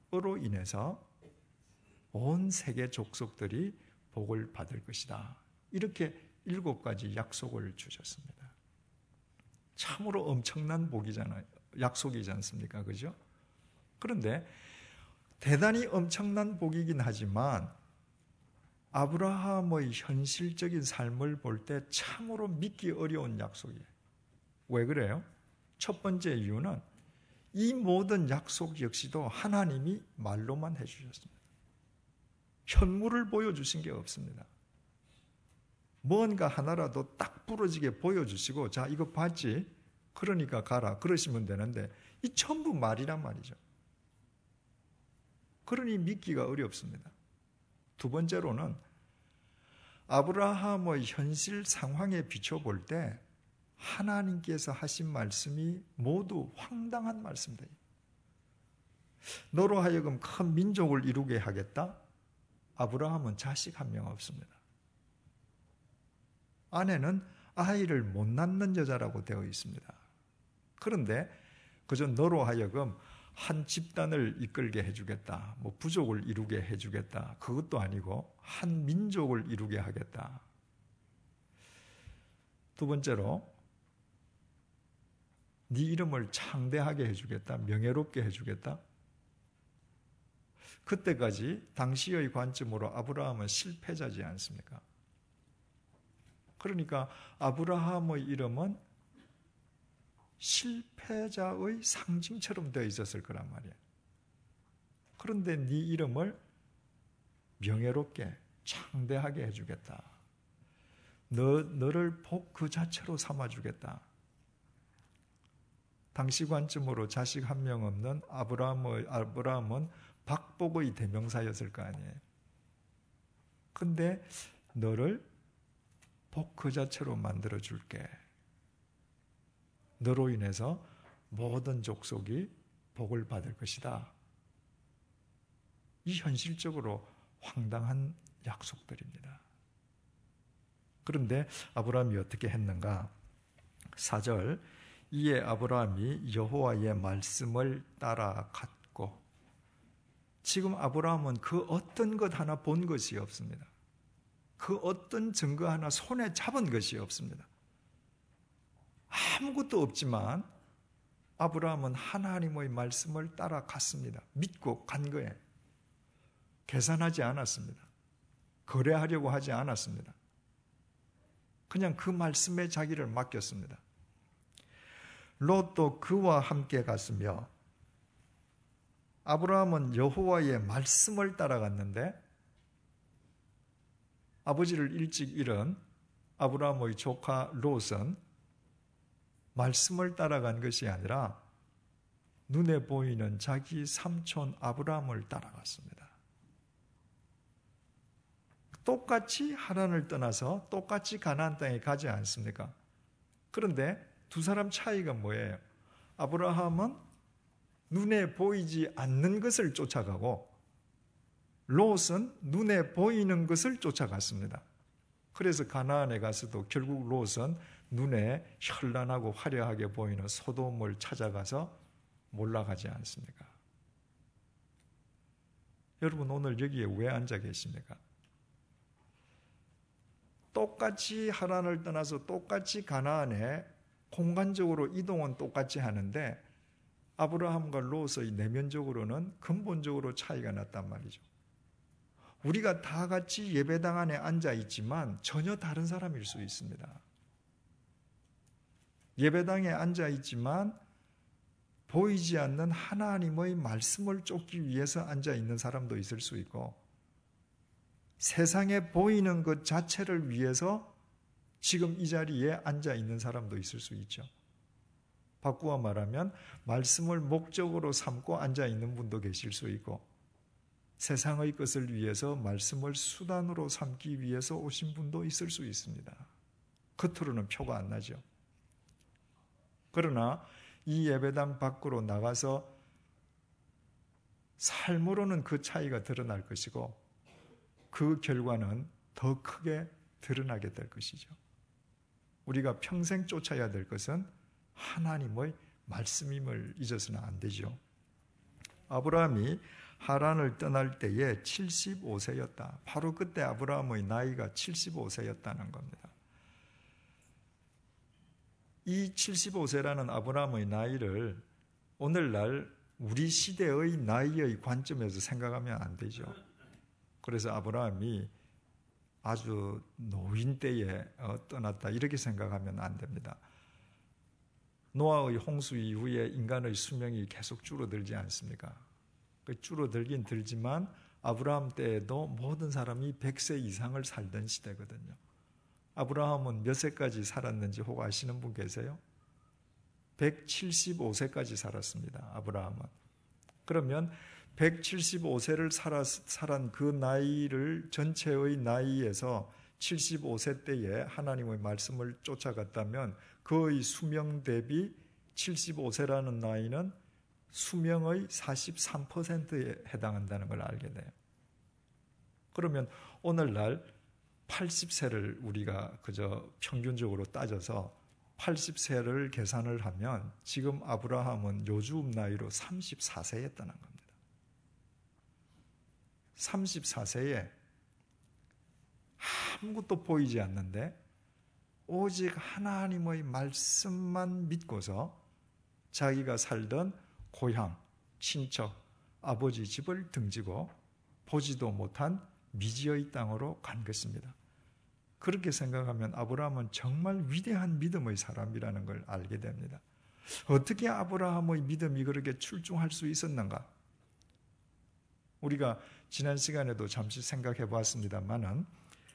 인해서 온 세계 족속들이 복을 받을 것이다. 이렇게 일곱 가지 약속을 주셨습니다. 참으로 엄청난 복이잖아요. 약속이지 않습니까? 그죠? 그런데 대단히 엄청난 복이긴 하지만 아브라함의 현실적인 삶을 볼 때 참으로 믿기 어려운 약속이에요. 왜 그래요? 첫 번째 이유는 이 모든 약속 역시도 하나님이 말로만 해주셨습니다. 현물을 보여주신 게 없습니다. 뭔가 하나라도 딱 부러지게 보여주시고 자 이거 봤지? 그러니까 가라 그러시면 되는데 이 전부 말이란 말이죠. 그러니 믿기가 어렵습니다. 두 번째로는 아브라함의 현실 상황에 비춰볼 때 하나님께서 하신 말씀이 모두 황당한 말씀들이에요. 너로 하여금 큰 민족을 이루게 하겠다? 아브라함은 자식 한 명 없습니다. 아내는 아이를 못 낳는 여자라고 되어 있습니다. 그런데 그저 너로 하여금 한 집단을 이끌게 해주겠다. 뭐 부족을 이루게 해주겠다. 그것도 아니고 한 민족을 이루게 하겠다. 두 번째로 네 이름을 창대하게 해주겠다. 명예롭게 해주겠다. 그때까지 당시의 관점으로 아브라함은 실패자지 않습니까? 그러니까 아브라함의 이름은 실패자의 상징처럼 되어 있었을 거란 말이에요. 그런데 네 이름을 명예롭게 창대하게 해주겠다. 너, 너를 복 그 자체로 삼아주겠다. 당시 관점으로 자식 한 명 없는 아브라함의, 아브라함은 박복의 대명사였을 거 아니에요. 근데 너를 복 그 자체로 만들어줄게. 너로 인해서 모든 족속이 복을 받을 것이다. 이 현실적으로 황당한 약속들입니다. 그런데 아브라함이 어떻게 했는가? 사 절 이에 아브라함이 여호와의 말씀을 따라갔고 지금 아브라함은 그 어떤 것 하나 본 것이 없습니다. 그 어떤 증거 하나 손에 잡은 것이 없습니다. 아무것도 없지만 아브라함은 하나님의 말씀을 따라갔습니다. 믿고 간 거예요. 계산하지 않았습니다. 거래하려고 하지 않았습니다. 그냥 그 말씀에 자기를 맡겼습니다. 롯도 그와 함께 갔으며 아브라함은 여호와의 말씀을 따라갔는데 아버지를 일찍 잃은 아브라함의 조카 롯은 말씀을 따라간 것이 아니라 눈에 보이는 자기 삼촌 아브라함을 따라갔습니다. 똑같이 하란을 떠나서 똑같이 가나안 땅에 가지 않습니까? 그런데 두 사람 차이가 뭐예요? 아브라함은 눈에 보이지 않는 것을 쫓아가고 롯은 눈에 보이는 것을 쫓아갔습니다. 그래서 가나안에 가서도 결국 롯은 눈에 현란하고 화려하게 보이는 소돔을 찾아가서 몰락하지 않습니까? 여러분 오늘 여기에 왜 앉아 계십니까? 똑같이 하란을 떠나서 똑같이 가나안에 공간적으로 이동은 똑같이 하는데 아브라함과 롯의 내면적으로는 근본적으로 차이가 났단 말이죠. 우리가 다 같이 예배당 안에 앉아 있지만 전혀 다른 사람일 수 있습니다. 예배당에 앉아 있지만 보이지 않는 하나님의 말씀을 쫓기 위해서 앉아 있는 사람도 있을 수 있고 세상에 보이는 것 자체를 위해서 지금 이 자리에 앉아 있는 사람도 있을 수 있죠. 바꾸어 말하면 말씀을 목적으로 삼고 앉아 있는 분도 계실 수 있고 세상의 것을 위해서 말씀을 수단으로 삼기 위해서 오신 분도 있을 수 있습니다. 겉으로는 표가 안 나죠. 그러나 이 예배당 밖으로 나가서 삶으로는 그 차이가 드러날 것이고 그 결과는 더 크게 드러나게 될 것이죠. 우리가 평생 쫓아야 될 것은 하나님의 말씀임을 잊어서는 안 되죠. 아브라함이 하란을 떠날 때에 칠십오 세였다. 바로 그때 아브라함의 나이가 칠십오 세였다는 겁니다. 이 칠십오 세라는 아브라함의 나이를 오늘날 우리 시대의 나이의 관점에서 생각하면 안 되죠. 그래서 아브라함이 아주 노인 때에 떠났다 이렇게 생각하면 안 됩니다. 노아의 홍수 이후에 인간의 수명이 계속 줄어들지 않습니까? 줄어들긴 들지만 아브라함 때에도 모든 사람이 백 세 이상을 살던 시대거든요. 아브라함은 몇 세까지 살았는지 혹 아시는 분 계세요? 백칠십오 세까지 살았습니다. 아브라함은. 그러면 백칠십오 세를 살았, 살한 그 나이를 전체의 나이에서 칠십오 세 때에 하나님의 말씀을 쫓아갔다면 그의 수명 대비 칠십오 세라는 나이는 수명의 사십삼 퍼센트에 해당한다는 걸 알게 돼요. 그러면 오늘날 팔십 세를 우리가 그저 평균적으로 따져서 팔십 세를 계산을 하면 지금 아브라함은 요즘 나이로 삼십사 세였다는 겁니다. 삼십사 세에 아무것도 보이지 않는데 오직 하나님의 말씀만 믿고서 자기가 살던 고향, 친척, 아버지 집을 등지고 보지도 못한 미지의 땅으로 간 것입니다. 그렇게 생각하면 아브라함은 정말 위대한 믿음의 사람이라는 걸 알게 됩니다. 어떻게 아브라함의 믿음이 그렇게 출중할 수 있었는가? 우리가 지난 시간에도 잠시 생각해 보았습니다만은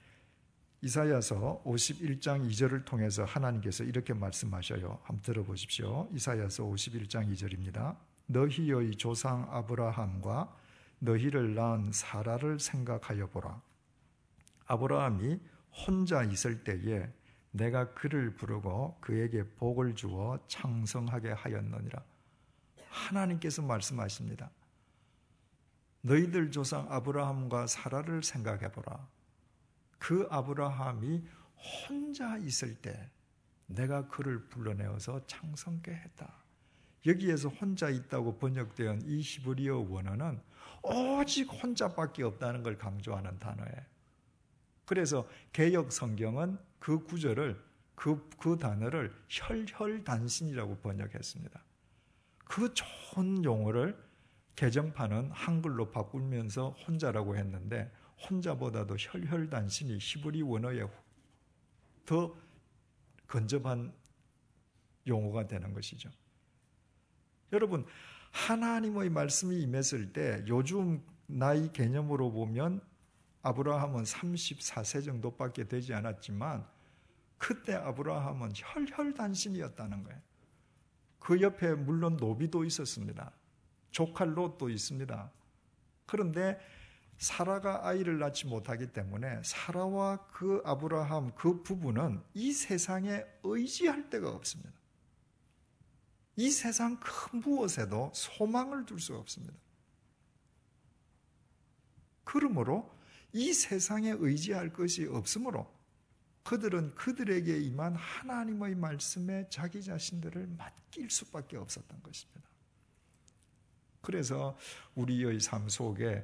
이사야서 오십일 장 이 절을 통해서 하나님께서 이렇게 말씀하셔요. 한번 들어보십시오. 이사야서 오십일 장 이 절입니다. 너희의 조상 아브라함과 너희를 낳은 사라를 생각하여 보라. 아브라함이 혼자 있을 때에 내가 그를 부르고 그에게 복을 주어 창성하게 하였느니라. 하나님께서 말씀하십니다. 너희들 조상 아브라함과 사라를 생각해 보라. 그 아브라함이 혼자 있을 때 내가 그를 불러내어서 창성케 했다. 여기에서 혼자 있다고 번역된 이 히브리어 원어는 오직 혼자밖에 없다는 걸 강조하는 단어예요. 그래서 개역 성경은 그 구절을 그, 그 단어를 혈혈단신이라고 번역했습니다. 그 좋은 용어를 개정판은 한글로 바꾸면서 혼자라고 했는데 혼자보다도 혈혈단신이 히브리 원어에 더 근접한 용어가 되는 것이죠. 여러분, 하나님의 말씀이 임했을 때 요즘 나이 개념으로 보면 아브라함은 삼십사 세 정도밖에 되지 않았지만 그때 아브라함은 혈혈단신이었다는 거예요. 그 옆에 물론 노비도 있었습니다. 조카 롯도 있습니다. 그런데 사라가 아이를 낳지 못하기 때문에 사라와 그 아브라함 그 부부는 이 세상에 의지할 데가 없습니다. 이 세상 그 무엇에도 소망을 둘 수가 없습니다. 그러므로 이 세상에 의지할 것이 없으므로 그들은 그들에게 임한 하나님의 말씀에 자기 자신들을 맡길 수밖에 없었던 것입니다. 그래서 우리의 삶 속에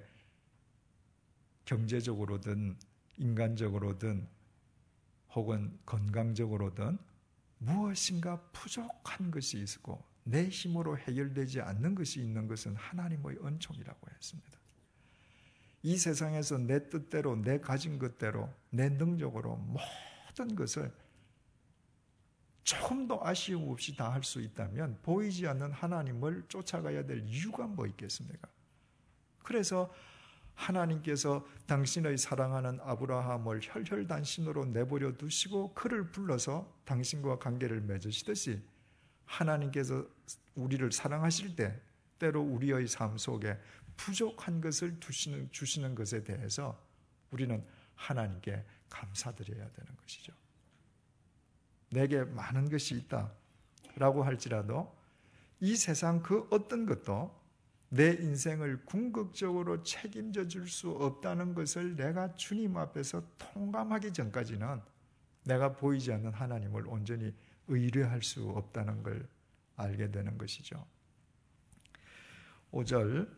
경제적으로든 인간적으로든 혹은 건강적으로든 무엇인가 부족한 것이 있고 내 힘으로 해결되지 않는 것이 있는 것은 하나님의 은총이라고 했습니다. 이 세상에서 내 뜻대로 내 가진 것대로 내 능력으로 모든 것을 조금도 아쉬움 없이 다 할 수 있다면 보이지 않는 하나님을 쫓아가야 될 이유가 뭐 있겠습니까? 그래서 하나님께서 당신의 사랑하는 아브라함을 혈혈단신으로 내버려 두시고 그를 불러서 당신과 관계를 맺으시듯이 하나님께서 우리를 사랑하실 때 때로 우리의 삶 속에 부족한 것을 주시는, 주시는 것에 대해서 우리는 하나님께 감사드려야 되는 것이죠. 내게 많은 것이 있다라고 할지라도 이 세상 그 어떤 것도 내 인생을 궁극적으로 책임져 줄 수 없다는 것을 내가 주님 앞에서 통감하기 전까지는 내가 보이지 않는 하나님을 온전히 의뢰할 수 없다는 걸 알게 되는 것이죠. 오 절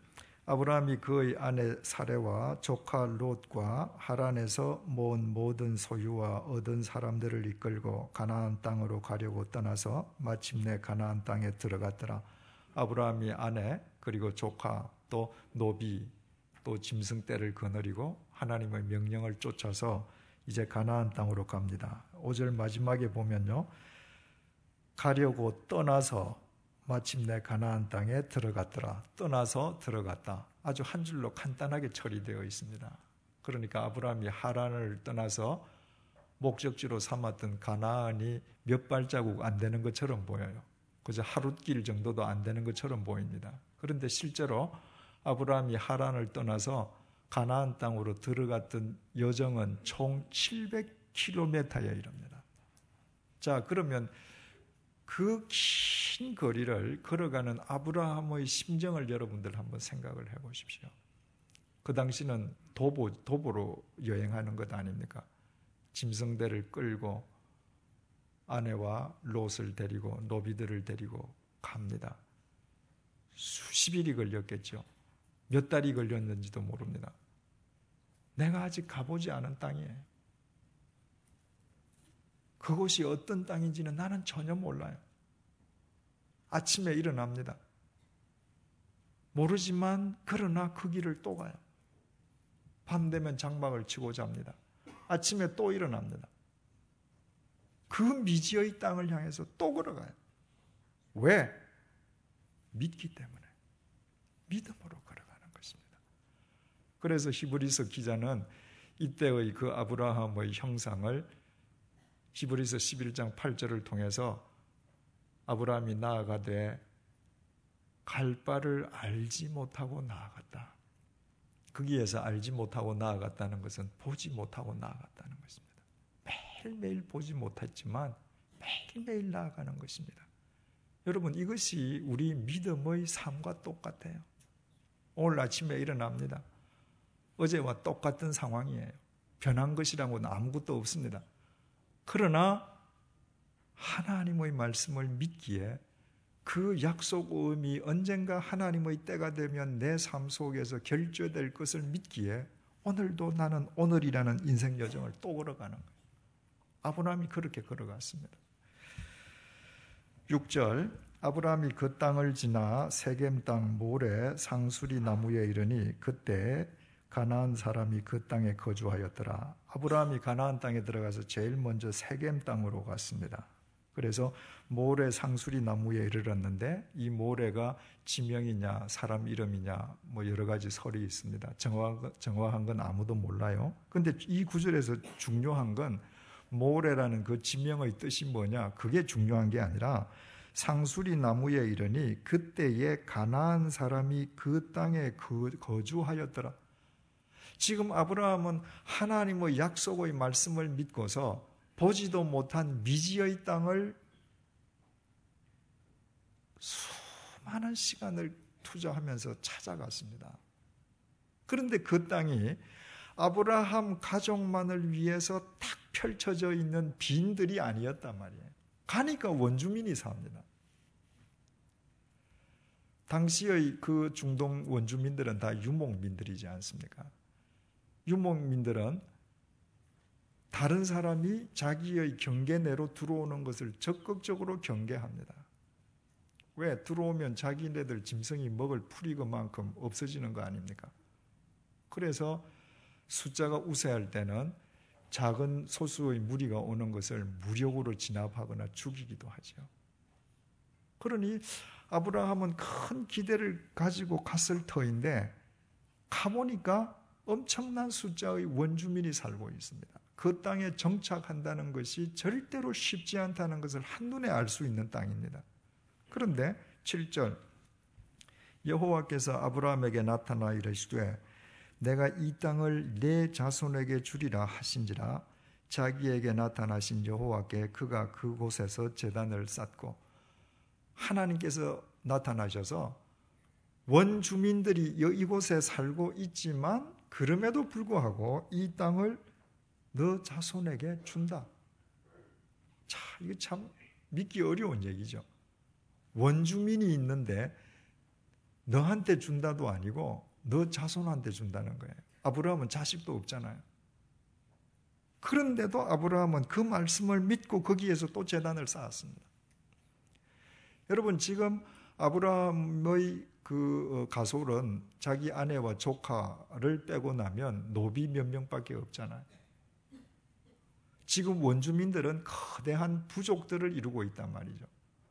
아브라함이 그의 아내 사레와 조카 롯과 하란에서 모은 모든 소유와 얻은 사람들을 이끌고 가나안 땅으로 가려고 떠나서 마침내 가나안 땅에 들어갔더라. 아브라함이 아내 그리고 조카 또 노비 또 짐승떼를 거느리고 하나님의 명령을 쫓아서 이제 가나안 땅으로 갑니다. 오 절 마지막에 보면요, 가려고 떠나서 마침내 가나안 땅에 들어갔더라. 떠나서 들어갔다. 아주 한 줄로 간단하게 처리되어 있습니다. 그러니까 아브라함이 하란을 떠나서 목적지로 삼았던 가나안이 몇 발자국 안 되는 것처럼 보여요. 그저 하룻길 정도도 안 되는 것처럼 보입니다. 그런데 실제로 아브라함이 하란을 떠나서 가나안 땅으로 들어갔던 여정은 총 칠백 킬로미터에 이릅니다. 자, 그러면 그 긴 거리를 걸어가는 아브라함의 심정을 여러분들 한번 생각을 해보십시오. 그 당시는 도보, 도보로 여행하는 것 아닙니까? 짐승대를 끌고 아내와 롯을 데리고 노비들을 데리고 갑니다. 수십일이 걸렸겠죠. 몇 달이 걸렸는지도 모릅니다. 내가 아직 가보지 않은 땅이에요. 그곳이 어떤 땅인지는 나는 전혀 몰라요. 아침에 일어납니다. 모르지만 그러나 그 길을 또 가요. 밤 되면 장막을 치고 잡니다. 아침에 또 일어납니다. 그 미지의 땅을 향해서 또 걸어가요. 왜? 믿기 때문에. 믿음으로 걸어가는 것입니다. 그래서 히브리서 기자는 이때의 그 아브라함의 형상을 히브리서 십일 장 팔 절을 통해서 아브라함이 나아가되 갈 바를 알지 못하고 나아갔다. 거기에서 알지 못하고 나아갔다는 것은 보지 못하고 나아갔다는 것입니다. 매일매일 보지 못했지만 매일매일 나아가는 것입니다. 여러분, 이것이 우리 믿음의 삶과 똑같아요. 오늘 아침에 일어납니다. 어제와 똑같은 상황이에요. 변한 것이라고는 아무것도 없습니다. 그러나 하나님의 말씀을 믿기에 그 약속음이 언젠가 하나님의 때가 되면 내 삶 속에서 결제될 것을 믿기에 오늘도 나는 오늘이라는 인생 여정을 또 걸어가는 거예요. 아브라함이 그렇게 걸어갔습니다. 육 절, 아브라함이 그 땅을 지나 세겜 땅 모레 상수리 나무에 이르니 그때 가나안 사람이 그 땅에 거주하였더라. 아브라함이 가나안 땅에 들어가서 제일 먼저 세겜 땅으로 갔습니다. 그래서 모레 상수리 나무에 이르렀는데 이 모레가 지명이냐 사람 이름이냐 뭐 여러 가지 설이 있습니다. 정확, 정확한 건 아무도 몰라요. 그런데 이 구절에서 중요한 건 모레라는 그 지명의 뜻이 뭐냐, 그게 중요한 게 아니라 상수리 나무에 이르니 그때에 가나안 사람이 그 땅에 거주하였더라. 지금 아브라함은 하나님의 약속의 말씀을 믿고서 보지도 못한 미지의 땅을 수많은 시간을 투자하면서 찾아갔습니다. 그런데 그 땅이 아브라함 가족만을 위해서 탁 펼쳐져 있는 빈들이 아니었단 말이에요. 가니까 원주민이 삽니다. 당시의 그 중동 원주민들은 다 유목민들이지 않습니까? 유목민들은 다른 사람이 자기의 경계 내로 들어오는 것을 적극적으로 경계합니다. 왜? 들어오면 자기네들 짐승이 먹을 풀이 그만큼 없어지는 거 아닙니까? 그래서 숫자가 우세할 때는 작은 소수의 무리가 오는 것을 무력으로 진압하거나 죽이기도 하죠. 그러니 아브라함은 큰 기대를 가지고 갔을 터인데 가보니까 엄청난 숫자의 원주민이 살고 있습니다. 그 땅에 정착한다는 것이 절대로 쉽지 않다는 것을 한눈에 알 수 있는 땅입니다. 그런데 칠 절, 여호와께서 아브라함에게 나타나 이르시되 내가 이 땅을 내 자손에게 주리라 하신지라. 자기에게 나타나신 여호와께 그가 그곳에서 제단을 쌓고, 하나님께서 나타나셔서 원주민들이 이곳에 살고 있지만 그럼에도 불구하고 이 땅을 너 자손에게 준다. 자, 이거 참 믿기 어려운 얘기죠. 원주민이 있는데 너한테 준다도 아니고 너 자손한테 준다는 거예요. 아브라함은 자식도 없잖아요. 그런데도 아브라함은 그 말씀을 믿고 거기에서 또 제단을 쌓았습니다. 여러분, 지금 아브라함의 그 가솔은 자기 아내와 조카를 빼고 나면 노비 몇 명밖에 없잖아요. 지금 원주민들은 거대한 부족들을 이루고 있단 말이죠.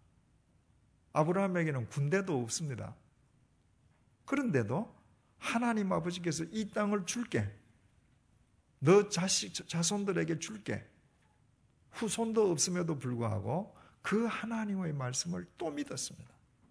아브라함에게는 군대도 없습니다. 그런데도 하나님 아버지께서 이 땅을 줄게, 너 자식, 자손들에게 줄게, 후손도 없음에도 불구하고 그 하나님의 말씀을 또 믿었습니다.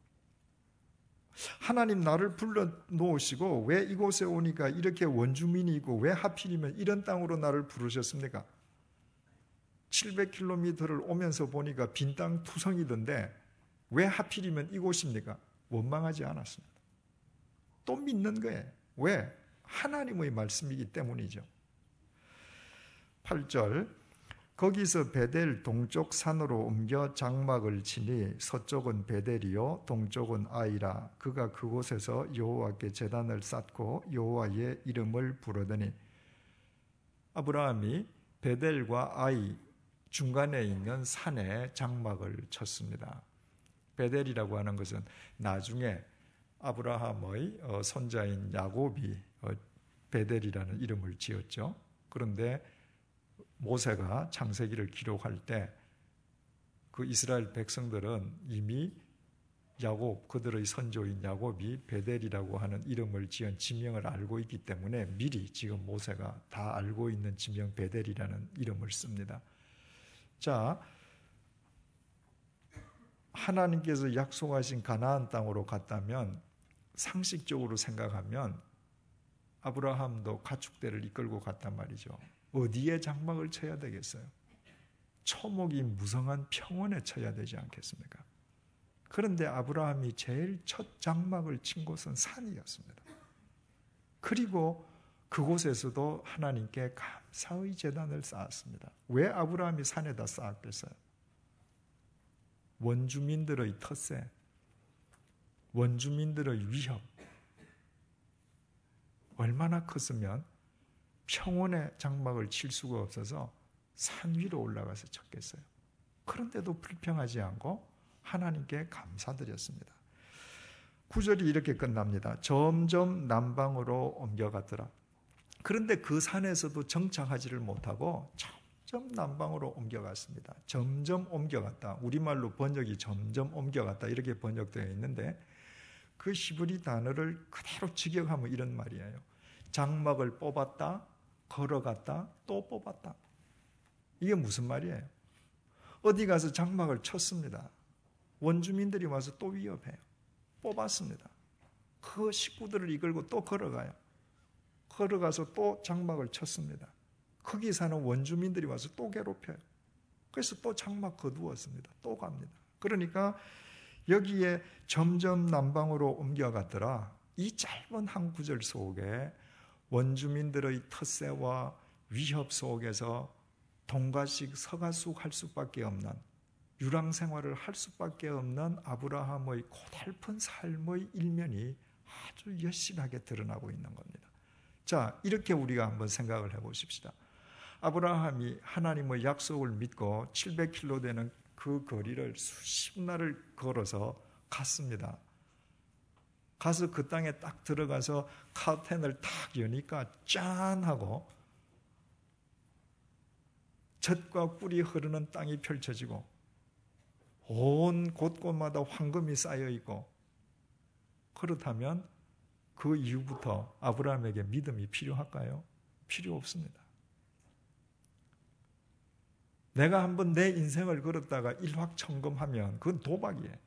하나님 나를 불러 놓으시고 왜 이곳에 오니까 이렇게 원주민이고 왜 하필이면 이런 땅으로 나를 부르셨습니까? 칠백 킬로미터를 오면서 보니까 빈 땅 투성이던데 왜 하필이면 이곳입니까? 원망하지 않았습니다. 또 믿는 거예요. 왜? 하나님의 말씀이기 때문이죠. 팔 절, 거기서 베델 동쪽 산으로 옮겨 장막을 치니 서쪽은 베델이요 동쪽은 아이라. 그가 그곳에서 여호와께 제단을 쌓고 여호와의 이름을 부르더니, 아브라함이 베델과 아이 중간에 있는 산에 장막을 쳤습니다. 베델이라고 하는 것은 나중에 아브라함의 손자인 야곱이 베델이라는 이름을 지었죠. 그런데 모세가 창세기를 기록할 때 그 이스라엘 백성들은 이미 야곱, 그들의 선조인 야곱이 베델이라고 하는 이름을 지은 지명을 알고 있기 때문에 미리 지금 모세가 다 알고 있는 지명 베델이라는 이름을 씁니다. 자, 하나님께서 약속하신 가나안 땅으로 갔다면 상식적으로 생각하면 아브라함도 가축대를 이끌고 갔단 말이죠. 어디에 장막을 쳐야 되겠어요? 초목이 무성한 평원에 쳐야 되지 않겠습니까? 그런데 아브라함이 제일 첫 장막을 친 곳은 산이었습니다. 그리고 그곳에서도 하나님께 감사의 제단을 쌓았습니다. 왜 아브라함이 산에다 쌓았겠어요? 원주민들의 텃세, 원주민들의 위협, 얼마나 컸으면 평원에 장막을 칠 수가 없어서 산 위로 올라가서 쳤겠어요. 그런데도 불평하지 않고 하나님께 감사드렸습니다. 구 절이 이렇게 끝납니다. 점점 남방으로 옮겨갔더라. 그런데 그 산에서도 정착하지를 못하고 점점 남방으로 옮겨갔습니다. 점점 옮겨갔다. 우리말로 번역이 점점 옮겨갔다 이렇게 번역되어 있는데 그 히브리 단어를 그대로 직역하면 이런 말이에요. 장막을 뽑았다, 걸어갔다, 또 뽑았다. 이게 무슨 말이에요? 어디 가서 장막을 쳤습니다. 원주민들이 와서 또 위협해요. 뽑았습니다. 그 식구들을 이끌고 또 걸어가요. 걸어가서 또 장막을 쳤습니다. 거기 사는 원주민들이 와서 또 괴롭혀요. 그래서 또 장막 거두었습니다. 또 갑니다. 그러니까 여기에 점점 남방으로 옮겨갔더라. 이 짧은 한 구절 속에 원주민들의 텃세와 위협 속에서 동가식 서가숙 할 수밖에 없는, 유랑 생활을 할 수밖에 없는 아브라함의 고달픈 삶의 일면이 아주 여실하게 드러나고 있는 겁니다. 자, 이렇게 우리가 한번 생각을 해보십시다. 아브라함이 하나님의 약속을 믿고 칠백 킬로미터 되는 그 거리를 수십 날을 걸어서 갔습니다. 가서 그 땅에 딱 들어가서 카텐을 탁 여니까 짠 하고 젖과 꿀이 흐르는 땅이 펼쳐지고 온 곳곳마다 황금이 쌓여 있고, 그렇다면 그 이후부터 아브라함에게 믿음이 필요할까요? 필요 없습니다. 내가 한번 내 인생을 걸었다가 일확천금하면 그건 도박이에요.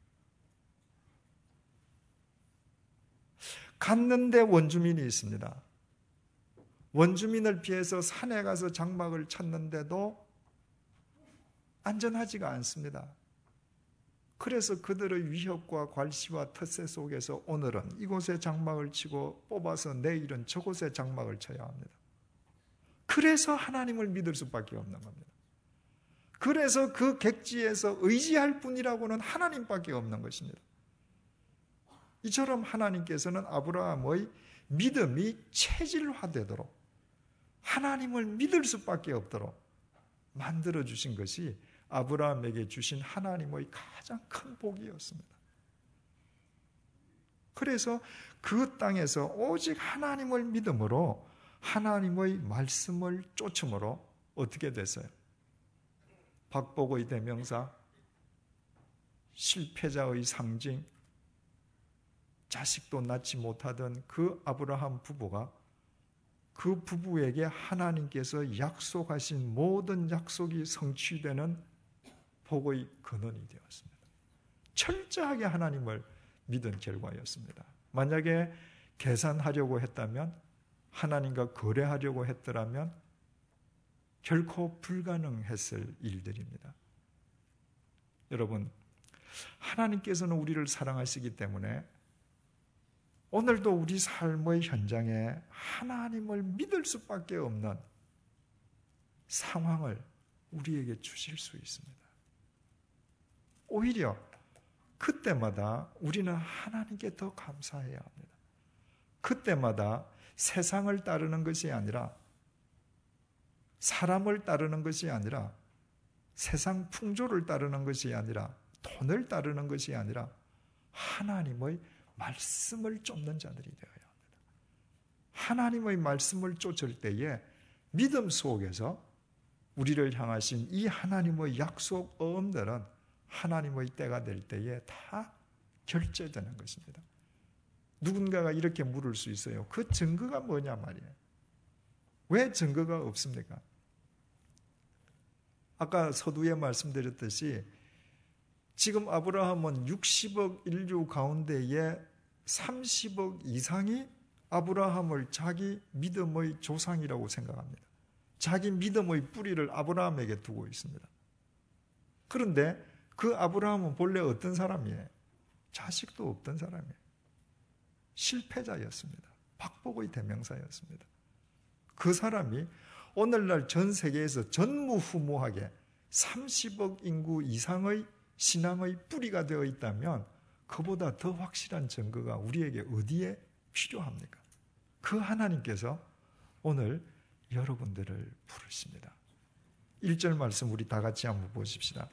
갔는데 원주민이 있습니다. 원주민을 피해서 산에 가서 장막을 쳤는데도 안전하지가 않습니다. 그래서 그들의 위협과 괄시와 텃세 속에서 오늘은 이곳에 장막을 치고 뽑아서 내일은 저곳에 장막을 쳐야 합니다. 그래서 하나님을 믿을 수밖에 없는 겁니다. 그래서 그 객지에서 의지할 분이라고는 하나님밖에 없는 것입니다. 이처럼 하나님께서는 아브라함의 믿음이 체질화되도록, 하나님을 믿을 수밖에 없도록 만들어 주신 것이 아브라함에게 주신 하나님의 가장 큰 복이었습니다. 그래서 그 땅에서 오직 하나님을 믿음으로 하나님의 말씀을 쫓음으로 어떻게 됐어요? 박복의 대명사, 실패자의 상징, 자식도 낳지 못하던 그 아브라함 부부가 그 부부에게 하나님께서 약속하신 모든 약속이 성취되는 복의 근원이 되었습니다. 철저하게 하나님을 믿은 결과였습니다. 만약에 계산하려고 했다면, 하나님과 거래하려고 했더라면 결코 불가능했을 일들입니다. 여러분, 하나님께서는 우리를 사랑하시기 때문에 오늘도 우리 삶의 현장에 하나님을 믿을 수밖에 없는 상황을 우리에게 주실 수 있습니다. 오히려 그때마다 우리는 하나님께 더 감사해야 합니다. 그때마다 세상을 따르는 것이 아니라, 사람을 따르는 것이 아니라, 세상 풍조를 따르는 것이 아니라, 돈을 따르는 것이 아니라 하나님의 말씀을 쫓는 자들이 되어야 합니다. 하나님의 말씀을 쫓을 때에 믿음 속에서 우리를 향하신 이 하나님의 약속 어음들은 하나님의 때가 될 때에 다 결제되는 것입니다. 누군가가 이렇게 물을 수 있어요. 그 증거가 뭐냐 말이에요. 왜 증거가 없습니까? 아까 서두에 말씀드렸듯이 지금 아브라함은 육십억 인류 가운데에 삼십억 이상이 아브라함을 자기 믿음의 조상이라고 생각합니다. 자기 믿음의 뿌리를 아브라함에게 두고 있습니다. 그런데 그 아브라함은 본래 어떤 사람이에요? 자식도 없던 사람이에요. 실패자였습니다. 박복의 대명사였습니다. 그 사람이 오늘날 전 세계에서 전무후무하게 삼십억 인구 이상의 신앙의 뿌리가 되어 있다면 그보다 더 확실한 증거가 우리에게 어디에 필요합니까? 그 하나님께서 오늘 여러분들을 부르십니다. 일 절 말씀 우리 다 같이 한번 보십시다.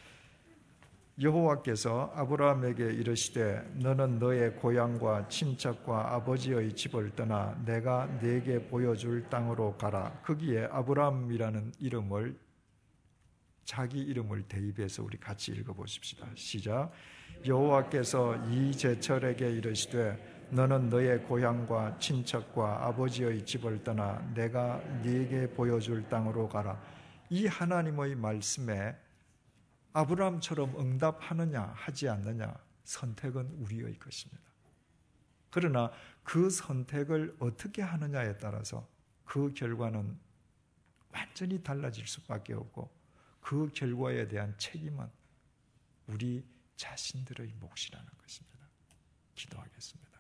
여호와께서 아브라함에게 이르시되 너는 너의 고향과 친척과 아버지의 집을 떠나 내가 네게 보여줄 땅으로 가라. 거기에 아브라함이라는 이름을, 자기 이름을 대입해서 우리 같이 읽어보십시다. 시작. 여호와께서 이 제철에게 이르시되 너는 너의 고향과 친척과 아버지의 집을 떠나 내가 네게 보여줄 땅으로 가라. 이 하나님의 말씀에 아브라함처럼 응답하느냐 하지 않느냐, 선택은 우리의 것입니다. 그러나 그 선택을 어떻게 하느냐에 따라서 그 결과는 완전히 달라질 수밖에 없고 그 결과에 대한 책임은 우리 자신들의 몫이라는 것입니다. 기도하겠습니다.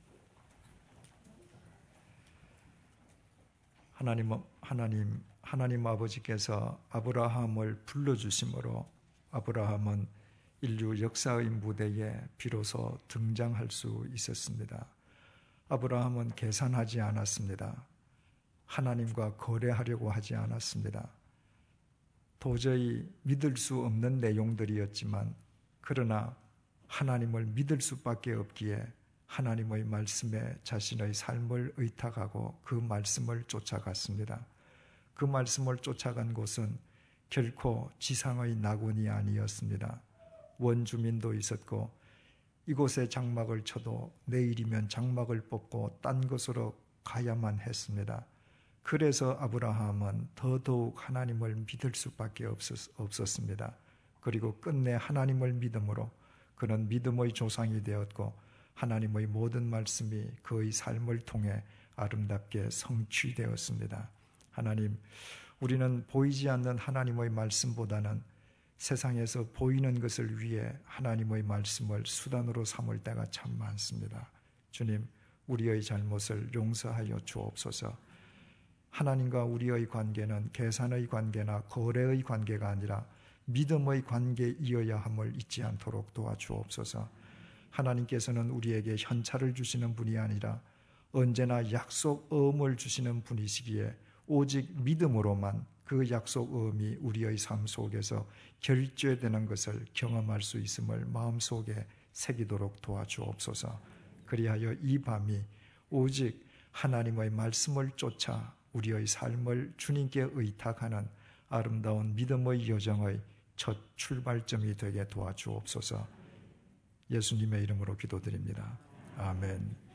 하나님, 하나님, 하나님 아버지께서 아브라함을 불러주심으로 아브라함은 인류 역사의 무대에 비로소 등장할 수 있었습니다. 아브라함은 계산하지 않았습니다. 하나님과 거래하려고 하지 않았습니다. 도저히 믿을 수 없는 내용들이었지만 그러나 하나님을 믿을 수밖에 없기에 하나님의 말씀에 자신의 삶을 의탁하고 그 말씀을 쫓아갔습니다. 그 말씀을 쫓아간 곳은 결코 지상의 낙원이 아니었습니다. 원주민도 있었고 이곳에 장막을 쳐도 내일이면 장막을 뽑고 딴 곳으로 가야만 했습니다. 그래서 아브라함은 더더욱 하나님을 믿을 수밖에 없었습니다. 그리고 끝내 하나님을 믿음으로 그는 믿음의 조상이 되었고 하나님의 모든 말씀이 그의 삶을 통해 아름답게 성취되었습니다. 하나님, 우리는 보이지 않는 하나님의 말씀보다는 세상에서 보이는 것을 위해 하나님의 말씀을 수단으로 삼을 때가 참 많습니다. 주님, 우리의 잘못을 용서하여 주옵소서. 하나님과 우리의 관계는 계산의 관계나 거래의 관계가 아니라 믿음의 관계이어야 함을 잊지 않도록 도와주옵소서. 하나님께서는 우리에게 현찰을 주시는 분이 아니라 언제나 약속음을 주시는 분이시기에 오직 믿음으로만 그 약속음이 우리의 삶 속에서 결제되는 것을 경험할 수 있음을 마음속에 새기도록 도와주옵소서. 그리하여 이 밤이 오직 하나님의 말씀을 쫓아 우리의 삶을 주님께 의탁하는 아름다운 믿음의 여정의 첫 출발점이 되게 도와주옵소서. 예수님의 이름으로 기도드립니다. 아멘.